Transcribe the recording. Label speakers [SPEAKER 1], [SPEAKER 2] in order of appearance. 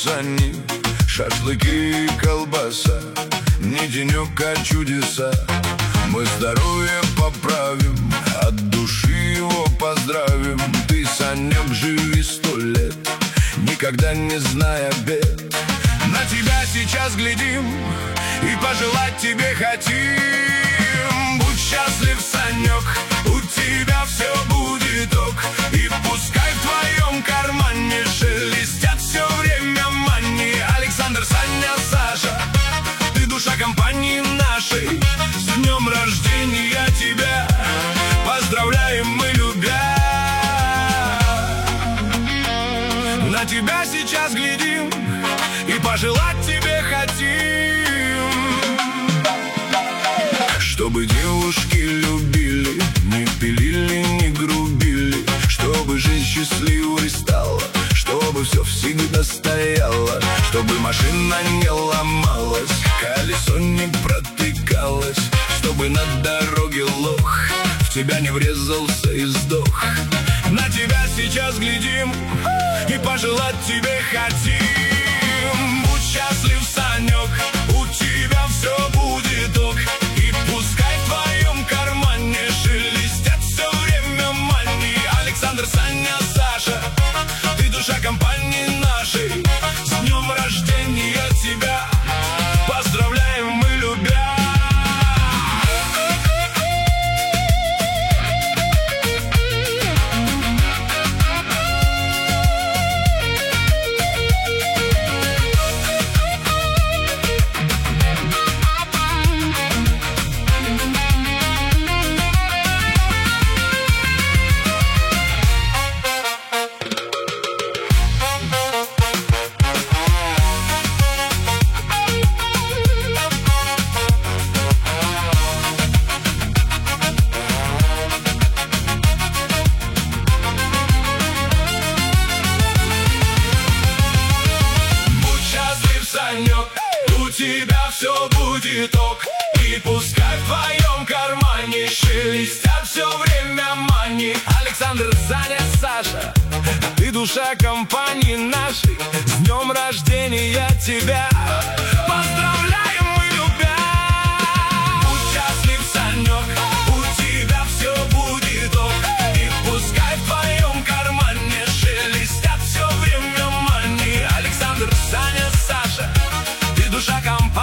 [SPEAKER 1] они, шашлыки и колбаса. Не денек, а чудеса. Мы здоровье поправим, от души его поздравим. Ты, Санек, живи 100 лет, никогда не зная бед. На тебя сейчас глядим и пожелать тебе хотим. Будь счастлив, Санек, у тебя все будет ок. И пускай в твоем кармане шелестят все время мани. Александр, Саня, Саша, ты душа компании нашей. С днем рождения тебя поздравляем мы, любя. На тебя сейчас глядим и пожелать тебе хотим. Чтобы девушки любили, не пилили, не грубили. Чтобы жизнь счастливой стала, чтобы все всегда стояло. Чтобы машина не ломалась, колесо не протыкалось. Чтобы на дороге лох в тебя не врезался и сдох. На тебя сейчас глядим и пожелать тебе хотим. Будь счастлив, Санек, у тебя все будет ок. И пускай в твоем кармане шелестят все время мани. Александр, Саня, Саша, ты душа компании нашей. С днем рождения тебя поздравляем мы, любя. У тебя все будет ок. И пускай в твоем кармане шелестят все время мани. Александр, Саня, Саша, ты душа компании нашей. С днем рождения тебя поздравляем мы, любя. Будь счастлив, Санек, у тебя все будет ок. И пускай в твоем кармане шелестят все время мани. Александр, Саня, Саша, ты душа компании.